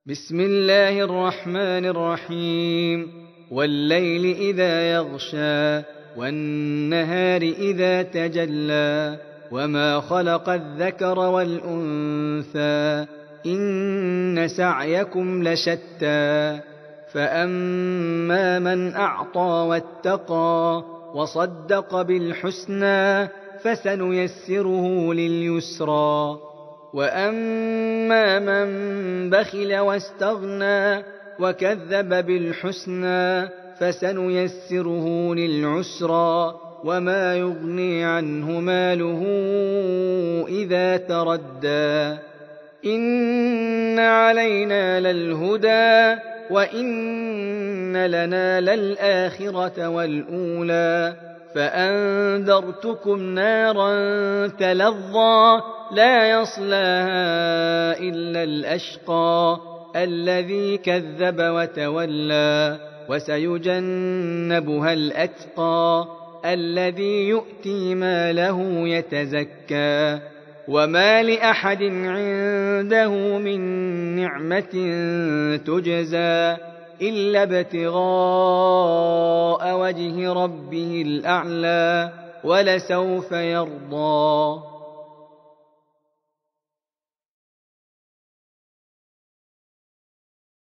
بسم الله الرحمن الرحيم والليل إذا يغشى والنهار إذا تجلى وما خلق الذكر والأنثى إن سعيكم لشتى فأما من أعطى واتقى وصدق بالحسنى فسنيسره لليسرى وأما من بخل واستغنى وكذب بالحسنى فسنيسره للعسرى وما يغني عنه ماله إذا تردى إن علينا للهدى وإن لنا للآخرة والأولى فأنذرتكم نارا تلظى لا يصلاها إلا الأشقى الذي كذب وتولى وسيجنبها الأتقى الذي يؤتي ماله يتزكى وما لأحد عنده من نعمة تجزى إلا ابتغاء وجه ربه الأعلى ولسوف يرضى.